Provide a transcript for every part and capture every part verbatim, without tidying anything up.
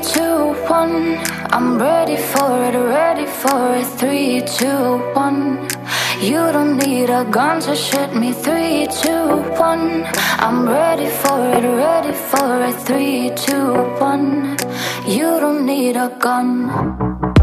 two, one. I'm ready for it, ready for it. Three, two, one. You don't need a gun to shoot me. Three, two, one. I'm ready for it, ready for it. Three, two, one. You don't need a gun.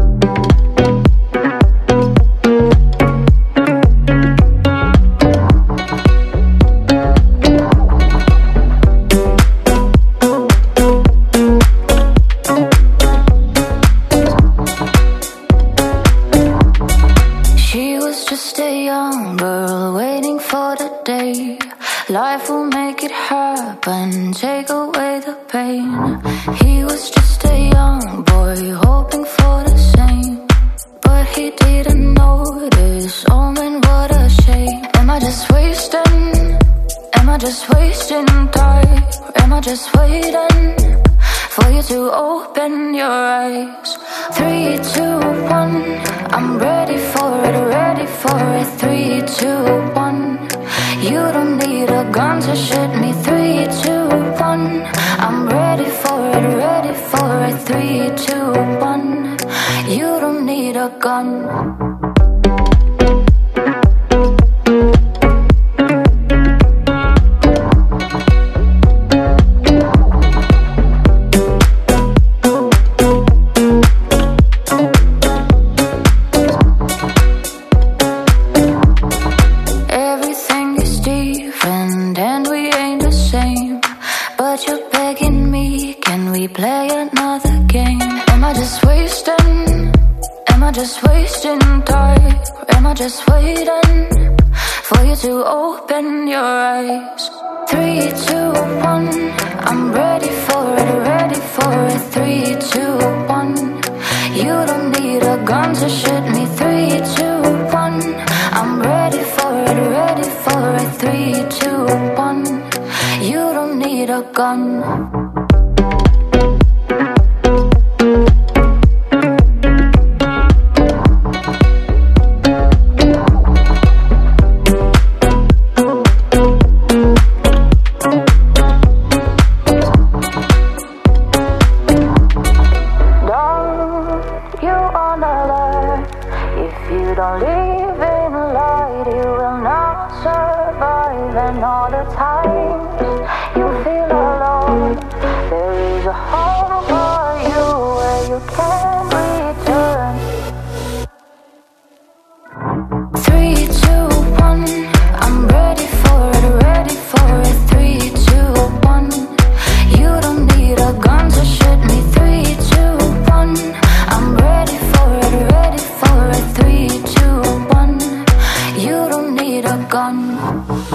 Life will make it happen, take away the pain. He was just a young boy, hoping for the same, but he didn't notice. Oh man, what a shame. Am I just wasting? Am I just wasting time? Am I just waiting for you to open your eyes? Three, two, one. I'm ready for it, ready for it. Three, two, one. You don't need a gun to shoot me. Three, two, one. I'm ready for it, ready for it. Three, two, one. You don't need a gun. Just wasting time. Am I just waiting for you to open your eyes? Three, two, one. I'm ready for it, ready for it. Three, two, one. You don't need a gun to shoot me. Three, two, one. I'm ready for it, ready for it. Three, two, one. You don't need a gun. Gone.